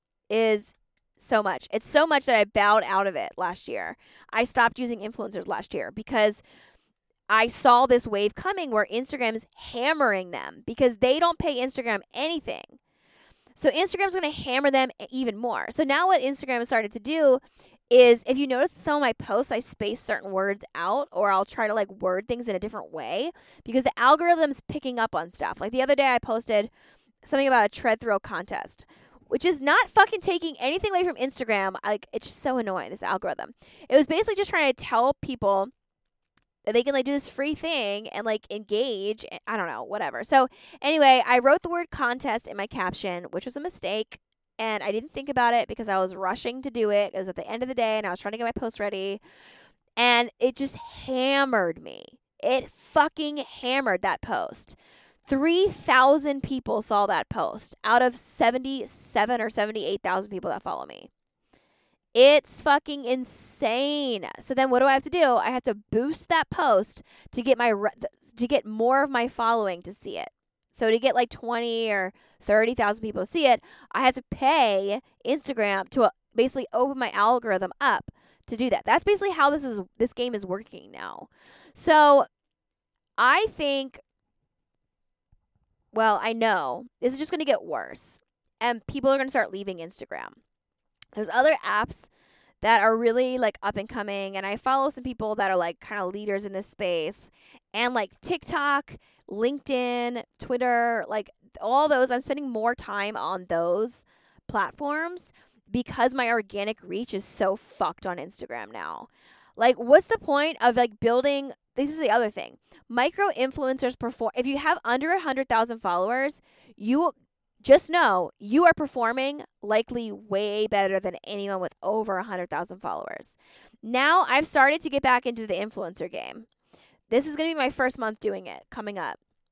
so much. It's so much that I bowed out of it last year. I stopped using influencers last year because I saw this wave coming where Instagram is hammering them because they don't pay Instagram anything. So Instagram's going to hammer them even more. So now what Instagram has started to do is, if you notice some of my posts, I space certain words out, or I'll try to like word things in a different way because the algorithm's picking up on stuff. Like the other day I posted something about a tread throw contest, which is not fucking taking anything away from Instagram. Like, it's just so annoying, this algorithm. It was basically just trying to tell people that they can like do this free thing and like engage. I don't know, whatever. So anyway, I wrote the word contest in my caption, which was a mistake. And I didn't think about it because I was rushing to do it. It was at the end of the day and I was trying to get my post ready. And it just hammered me. It fucking hammered that post. 3,000 people saw that post out of 77 or 78,000 people that follow me. It's fucking insane. So then what do I have to do? I have to boost that post to get more of my following to see it. So to get like 20 or 30,000 people to see it, I had to pay Instagram to basically open my algorithm up to do that. That's basically how this game is working now. So I think, well, I know this is just going to get worse, and people are going to start leaving Instagram. There's other apps that are really like up and coming, and I follow some people that are like kind of leaders in this space, and like TikTok, LinkedIn, Twitter, like all those. I'm spending more time on those platforms because my organic reach is so fucked on Instagram now. Like, what's the point of like building? This is the other thing. Micro influencers perform. If you have under 100,000 followers, you just know you are performing likely way better than anyone with over 100,000 followers. Now I've started to get back into the influencer game. This is going to be my first month doing it coming up.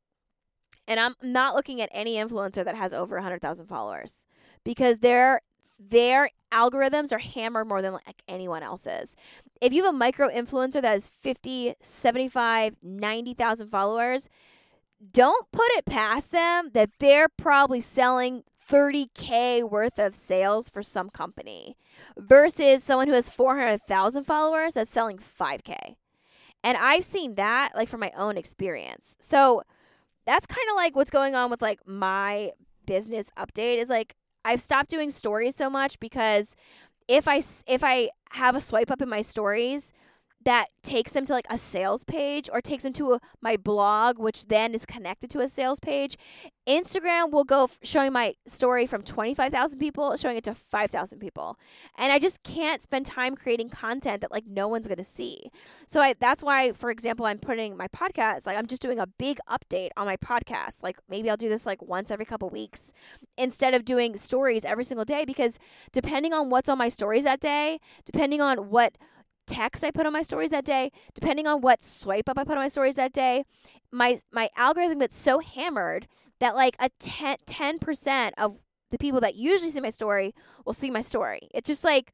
And I'm not looking at any influencer that has over 100,000 followers because their algorithms are hammered more than like anyone else's. If you have a micro influencer that has 50, 75, 90,000 followers, don't put it past them that they're probably selling $30K worth of sales for some company versus someone who has 400,000 followers that's selling $5K. And I've seen that like from my own experience. So that's kind of like what's going on with like my business update is like I've stopped doing stories so much because if I have a swipe up in my stories that takes them to like a sales page or takes them to my blog, which then is connected to a sales page, Instagram will go showing my story from 25,000 people, showing it to 5,000 people. And I just can't spend time creating content that like no one's going to see. So that's why, for example, I'm putting my podcast, like I'm just doing a big update on my podcast. Like maybe I'll do this like once every couple weeks instead of doing stories every single day, because depending on what's on my stories that day, depending on what text I put on my stories that day, depending on what swipe up I put on my stories that day, my algorithm gets so hammered that like a 10% of the people that usually see my story will see my story. It's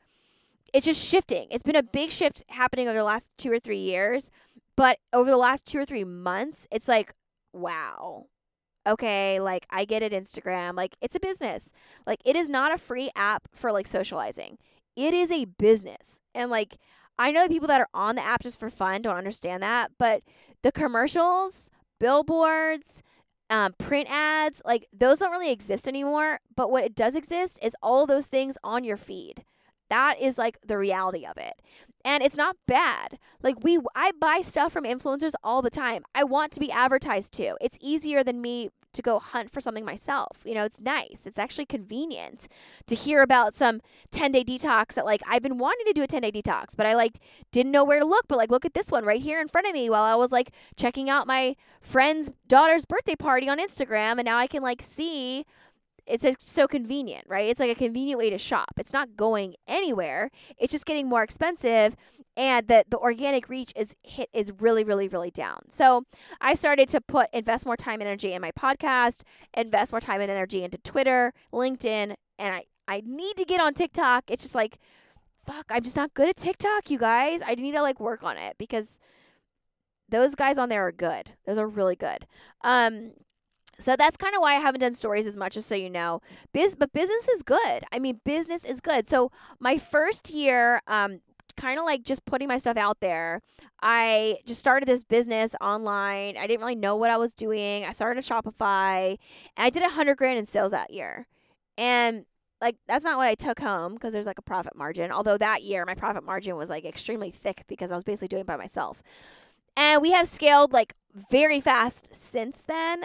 just shifting. It's been a big shift happening over the last 2 or 3 years, but over the last 2 or 3 months, it's like, wow. Okay, like I get it, Instagram. Like it's a business. Like it is not a free app for like socializing. It is a business. And like I know the people that are on the app just for fun don't understand that, but the commercials billboards, print ads, like those don't really exist anymore. But what it does exist is all those things on your feed. That is like the reality of it. And it's not bad. Like I buy stuff from influencers all the time. I want to be advertised to. It's easier than me to go hunt for something myself. It's nice. It's actually convenient to hear about some 10-day detox that like I've been wanting to do a 10-day detox, but I like didn't know where to look. But like, look at this one right here in front of me while I was like checking out my friend's daughter's birthday party on Instagram. And now I can like see. It's just so convenient, right? It's like a convenient way to shop. It's not going anywhere. It's just getting more expensive, and the organic reach is really, really, really down. So I started to invest more time and energy in my podcast, invest more time and energy into Twitter, LinkedIn, and I need to get on TikTok. It's just like, fuck, I'm just not good at TikTok, you guys. I need to like work on it because those guys on there are good. Those are really good. So that's kind of why I haven't done stories as much, just so you know. But business is good. I mean, business is good. So my first year, kind of like just putting my stuff out there, I just started this business online. I didn't really know what I was doing. I started a Shopify, and I did $100,000 in sales that year. And like, that's not what I took home because there's like a profit margin. Although that year, my profit margin was like extremely thick because I was basically doing it by myself. And we have scaled like very fast since then.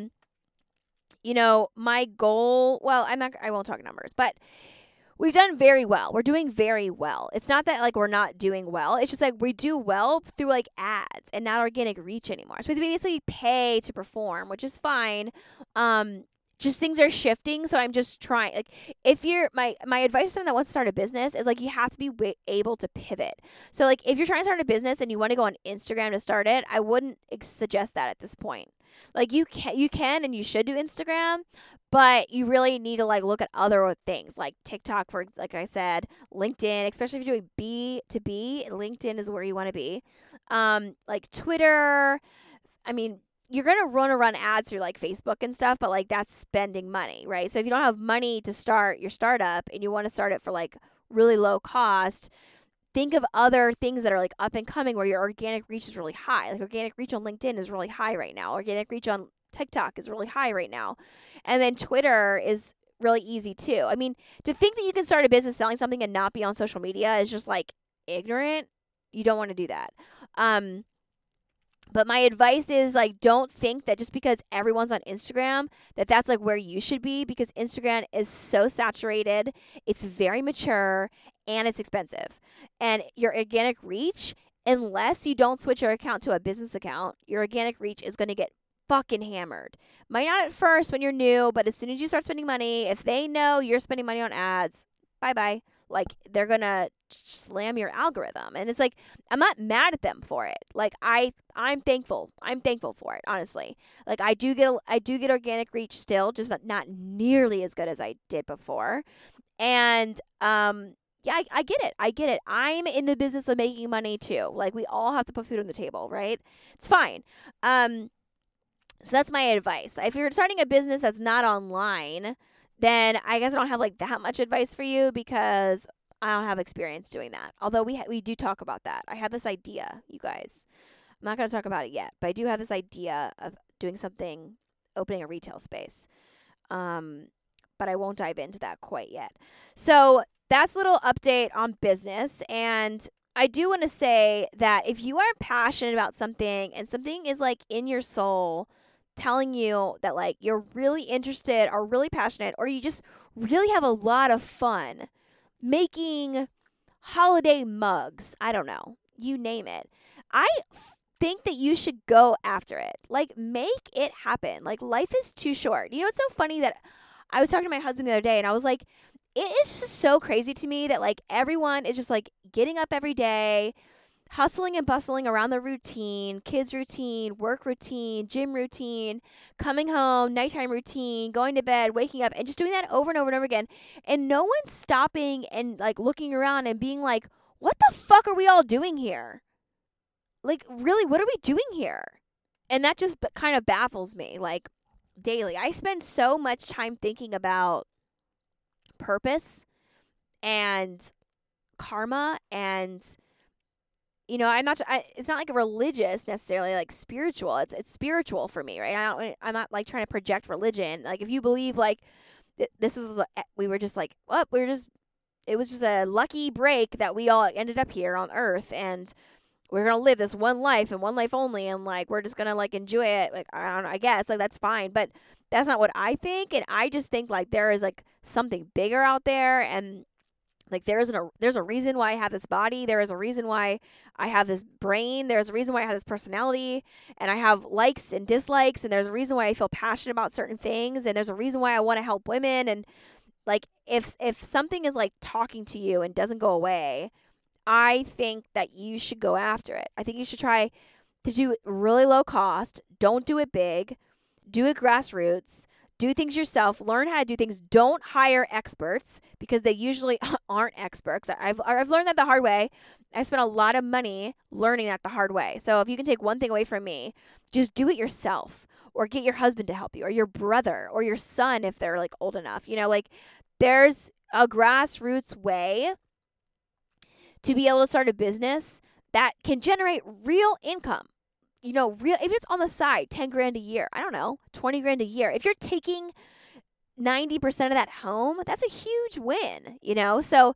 My goal, well, I won't talk numbers, but we've done very well. We're doing very well. It's not that like we're not doing well. It's just like we do well through like ads and not organic reach anymore. So we basically pay to perform, which is fine. Just things are shifting, so I'm just trying. Like, if you're my advice to someone that wants to start a business is like you have to be able to pivot. So like if you're trying to start a business and you want to go on Instagram to start it, I wouldn't suggest that at this point. Like you can and you should do Instagram, but you really need to like look at other things like TikTok, for like I said, LinkedIn, especially if you're doing B2B. LinkedIn is where you want to be. Like Twitter. I mean, you're going to run ads through like Facebook and stuff, but like that's spending money, right? So if you don't have money to start your startup and you want to start it for like really low cost, think of other things that are like up and coming where your organic reach is really high. Like organic reach on LinkedIn is really high right now. Organic reach on TikTok is really high right now. And then Twitter is really easy too. I mean, to think that you can start a business selling something and not be on social media is just like ignorant. You don't want to do that. But my advice is like, don't think that just because everyone's on Instagram that that's like where you should be, because Instagram is so saturated. It's very mature and it's expensive. And your organic reach, unless you don't switch your account to a business account, your organic reach is going to get fucking hammered. Might not at first when you're new, but as soon as you start spending money, if they know you're spending money on ads, bye-bye. Like, they're going to slam your algorithm. And it's like, I'm not mad at them for it. Like, I'm thankful. I'm thankful for it, honestly. Like, I do get organic reach still, just not nearly as good as I did before. And, yeah, I get it. I get it. I'm in the business of making money too. Like, we all have to put food on the table, right? It's fine. So that's my advice. If you're starting a business that's not online, then I guess I don't have like that much advice for you because I don't have experience doing that. Although we do talk about that. I have this idea, you guys. I'm not going to talk about it yet, but I do have this idea of doing something, opening a retail space. But I won't dive into that quite yet. So that's a little update on business. And I do want to say that if you are passionate about something and something is like in your soul, telling you that like you're really interested or really passionate, or you just really have a lot of fun making holiday mugs, I don't know, you name it, I think that you should go after it. Like, make it happen. Like, life is too short. You know, it's so funny that I was talking to my husband the other day and I was like, it is just so crazy to me that like everyone is just like getting up every day, hustling and bustling around the routine, kids routine, work routine, gym routine, coming home, nighttime routine, going to bed, waking up, and just doing that over and over and over again. And no one's stopping and like looking around and being like, what the fuck are we all doing here? Like, really, what are we doing here? And that just kind of baffles me, like, daily. I spend so much time thinking about purpose and karma and you know, it's not like a religious necessarily, like spiritual. It's spiritual for me, right? I'm not like trying to project religion. Like if you believe like this is, we were just like, oh, it was just a lucky break that we all ended up here on Earth, and we're gonna live this one life and one life only, and like we're just gonna like enjoy it. Like I don't know, I guess like that's fine, but that's not what I think. And I just think like there is like something bigger out there, and like there's a reason why I have this body. There is a reason why I have this brain. There's a reason why I have this personality, and I have likes and dislikes, and there's a reason why I feel passionate about certain things, and there's a reason why I want to help women. And like if something is like talking to you and doesn't go away, I think that you should go after it. I think you should try to do it really low cost. Don't do it big. Do it grassroots. Do things yourself. Learn how to do things. Don't hire experts because they usually aren't experts. I've learned that the hard way. I spent a lot of money learning that the hard way. So if you can take one thing away from me, just do it yourself, or get your husband to help you, or your brother, or your son if they're like old enough. You know, like there's a grassroots way to be able to start a business that can generate real income. You know, real, if it's on the side, 10 grand a year, I don't know, 20 grand a year. If you're taking 90% of that home, that's a huge win, you know? So,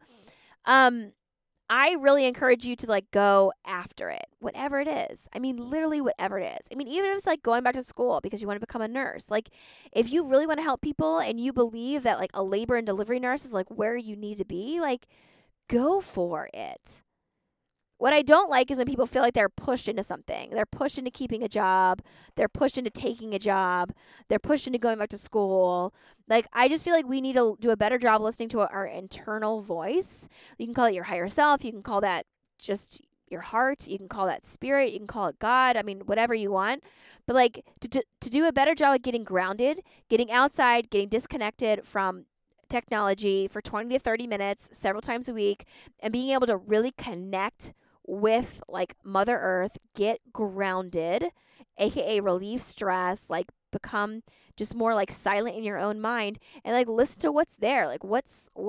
I really encourage you to like go after it, whatever it is. I mean, literally whatever it is. I mean, even if it's like going back to school because you want to become a nurse, like if you really want to help people and you believe that like a labor and delivery nurse is like where you need to be, like go for it. What I don't like is when people feel like they're pushed into something. They're pushed into keeping a job. They're pushed into taking a job. They're pushed into going back to school. Like, I just feel like we need to do a better job listening to our internal voice. You can call it your higher self. You can call that just your heart. You can call that spirit. You can call it God. I mean, whatever you want. But, like, to do a better job of getting grounded, getting outside, getting disconnected from technology for 20 to 30 minutes several times a week, and being able to really connect with like Mother Earth, get grounded, aka relieve stress, like become just more like silent in your own mind, and like listen to what's there, like what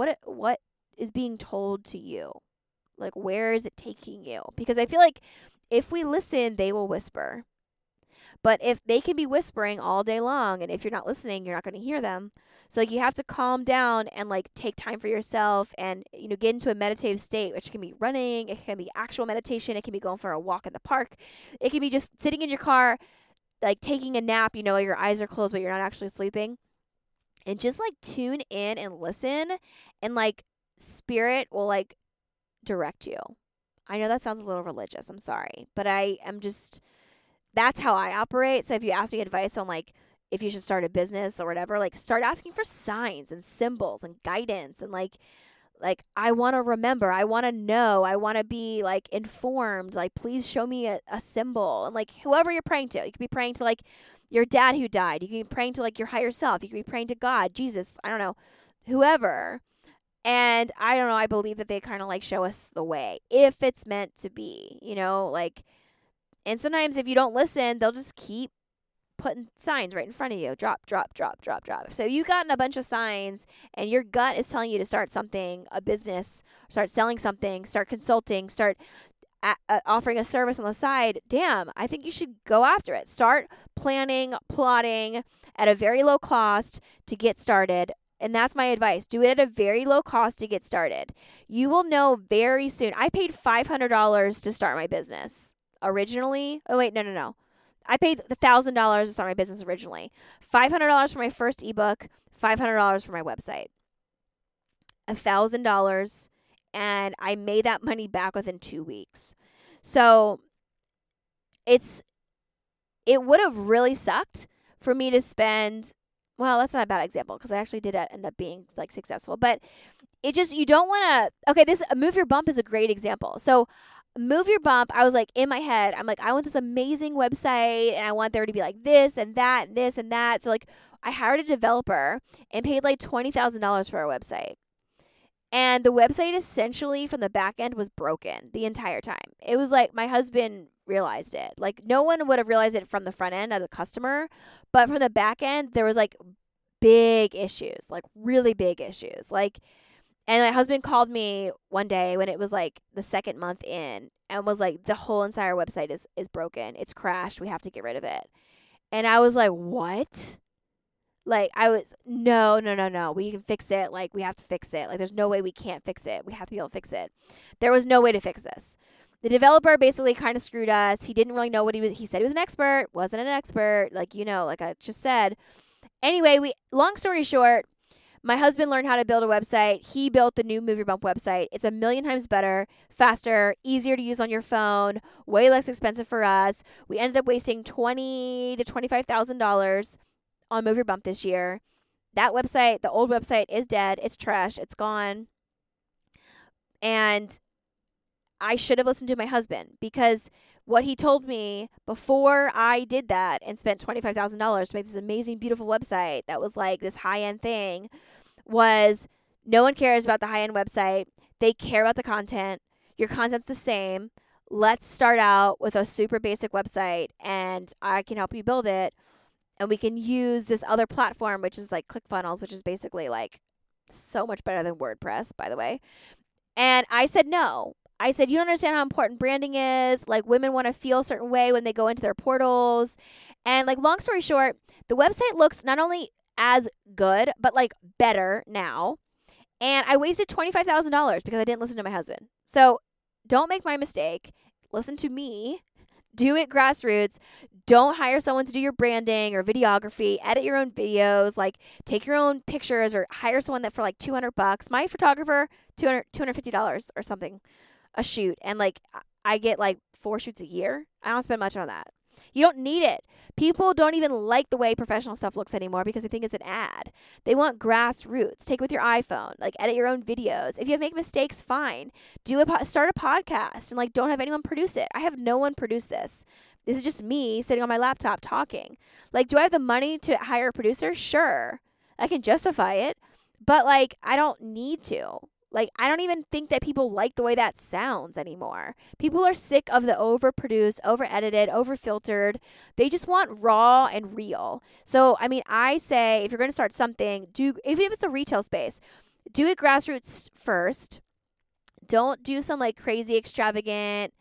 is being told to you, like where is it taking you? Because I feel like if we listen, they will whisper. But if they can be whispering all day long, and if you're not listening, you're not going to hear them. So like you have to calm down and like take time for yourself, and you know, get into a meditative state, which can be running, it can be actual meditation, it can be going for a walk in the park, it can be just sitting in your car, like taking a nap, you know, your eyes are closed but you're not actually sleeping, and just like tune in and listen, and like spirit will like direct you. I know that sounds a little religious, I'm sorry, but I am just, that's how I operate. So if you ask me advice on like if you should start a business or whatever, like start asking for signs and symbols and guidance, and like I want to remember, I want to know, I want to be like informed, like please show me a symbol. And like whoever you're praying to, you could be praying to like your dad who died, you could be praying to like your higher self, you could be praying to God, Jesus, I don't know, whoever. And I don't know, I believe that they kind of like show us the way if it's meant to be, you know, like. And sometimes if you don't listen, they'll just keep putting signs right in front of you. Drop, drop, drop, drop, drop. So you've gotten a bunch of signs and your gut is telling you to start something, a business, start selling something, start consulting, start offering a service on the side. Damn, I think you should go after it. Start planning, plotting at a very low cost to get started. And that's my advice. Do it at a very low cost to get started. You will know very soon. I paid $500 to start my business. Originally, oh wait, no. I paid $1,000 to start my business originally. $500 for my first ebook, $500 for my website. $1,000, and I made that money back within 2 weeks. So it would have really sucked for me to spend, well, that's not a bad example because I actually did end up being like successful, but it just, you don't want to, okay, this Move Your Bump is a great example. So Move Your Bump, I was like in my head, I'm like, I want this amazing website and I want there to be like this and that and this and that. So like I hired a developer and paid like $20,000 for our website. And the website essentially from the back end was broken the entire time. It was like my husband realized it. Like no one would have realized it from the front end as a customer, but from the back end there was like big issues, like really big issues. Like And my husband called me one day when it was like the second month in and was like, the whole entire website is broken. It's crashed. We have to get rid of it. And I was like, what? Like, no. We can fix it. Like, we have to fix it. Like, there's no way we can't fix it. We have to be able to fix it. There was no way to fix this. The developer basically kind of screwed us. He didn't really know what he was. He said he was an expert, wasn't an expert. Like, like I just said. Anyway, long story short, my husband learned how to build a website. He built the new Movie Bump website. It's 1,000,000 times better, faster, easier to use on your phone, way less expensive for us. We ended up wasting $20,000 to $25,000 on Movie Bump this year. That website, the old website, is dead. It's trash. It's gone. And I should have listened to my husband, because what he told me before I did that and spent $25,000 to make this amazing, beautiful website that was like this high-end thing was, no one cares about the high-end website. They care about the content. Your content's the same. Let's start out with a super basic website, and I can help you build it. And we can use this other platform, which is like ClickFunnels, which is basically like so much better than WordPress, by the way. And I said no. I said, you don't understand how important branding is. Like, women want to feel a certain way when they go into their portals. And like, long story short, the website looks not only as good, but like better now. And I wasted $25,000 because I didn't listen to my husband. So don't make my mistake. Listen to me. Do it grassroots. Don't hire someone to do your branding or videography. Edit your own videos. Like, take your own pictures, or hire someone that for like $200. My photographer, $250 or something a shoot. And like, I get like 4 shoots a year. I don't spend much on that. You don't need it. People don't even like the way professional stuff looks anymore because they think it's an ad. They want grassroots. Take it with your iPhone. Like, edit your own videos. If you make mistakes, fine. Start a podcast and like, don't have anyone produce it. I have no one produce this. This is just me sitting on my laptop talking. Like, do I have the money to hire a producer? Sure. I can justify it. But like, I don't need to. Like, I don't even think that people like the way that sounds anymore. People are sick of the overproduced, over-edited, over-filtered. They just want raw and real. So, I mean, I say, if you're going to start something, even if it's a retail space, do it grassroots first. Don't do some like crazy extravagant,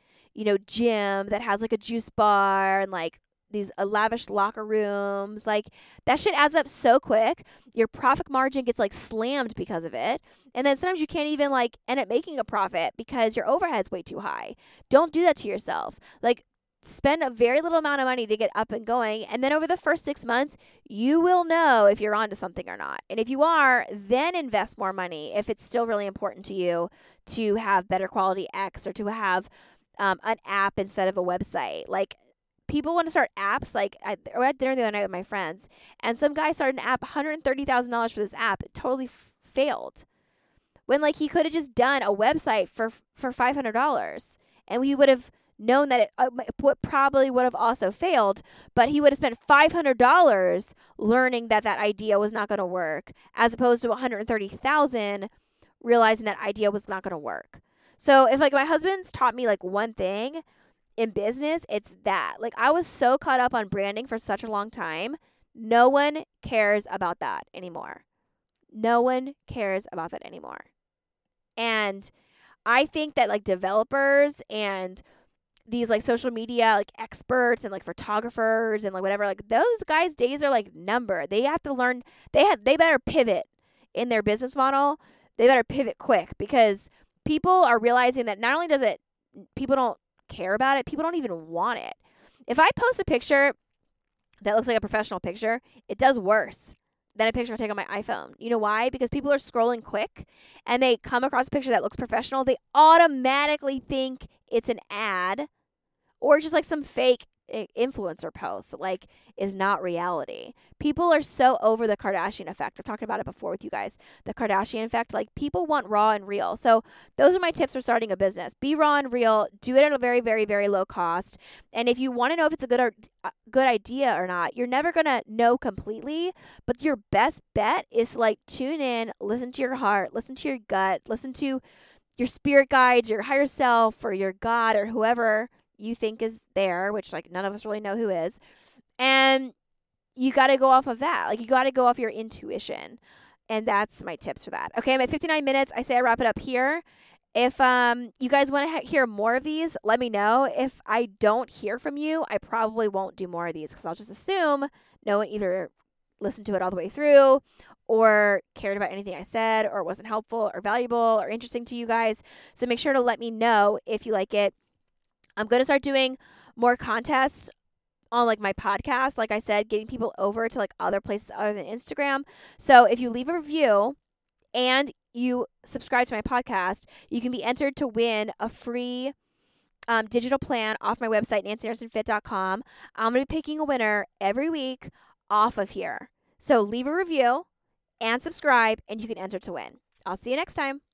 gym that has like a juice bar and like these lavish locker rooms. Like, that shit adds up so quick. Your profit margin gets like slammed because of it. And then sometimes you can't even like end up making a profit because your overhead's way too high. Don't do that to yourself. Like, spend a very little amount of money to get up and going. And then over the first 6 months, you will know if you're onto something or not. And if you are, then invest more money if it's still really important to you to have better quality X, or to have an app instead of a website. Like, people want to start apps. Like, I was at dinner the other night with my friends, and some guy started an app, $130,000 for this app. It totally failed. When like, he could have just done a website for $500, and we would have known that it probably would have also failed, but he would have spent $500 learning that idea was not going to work, as opposed to $130,000 realizing that idea was not going to work. So if like my husband's taught me like one thing in business, it's that. Like, I was so caught up on branding for such a long time. No one cares about that anymore. No one cares about that anymore. And I think that like developers and these like social media like experts and like photographers and like whatever, like those guys' days are like numbered. They have to learn. They better pivot in their business model. They better pivot quick, because people are realizing that not only does it, people don't care about it, people don't even want it. If I post a picture that looks like a professional picture, it does worse than a picture I take on my iPhone. You know why? Because people are scrolling quick and they come across a picture that looks professional. They automatically think it's an ad or just like some fake influencer post, like, is not reality. People are so over the Kardashian effect. I've talked about it before with you guys. The Kardashian effect, like, people want raw and real. So those are my tips for starting a business. Be raw and real. Do it at a very, very, very low cost. And if you want to know if it's a good idea or not, you're never going to know completely, but your best bet is to like tune in, listen to your heart, listen to your gut, listen to your spirit guides, your higher self, or your God, or whoever you think is there, which like none of us really know who is. And you got to go off of that. Like, you got to go off your intuition. And that's my tips for that. Okay, I'm at 59 minutes. I say I wrap it up here. If you guys want to hear more of these, let me know. If I don't hear from you, I probably won't do more of these because I'll just assume no one either listened to it all the way through or cared about anything I said or wasn't helpful or valuable or interesting to you guys. So make sure to let me know if you like it. I'm going to start doing more contests on like my podcast, like I said, getting people over to like other places other than Instagram. So if you leave a review and you subscribe to my podcast, you can be entered to win a free digital plan off my website, NancyAndersonFit.com. I'm going to be picking a winner every week off of here. So leave a review and subscribe and you can enter to win. I'll see you next time.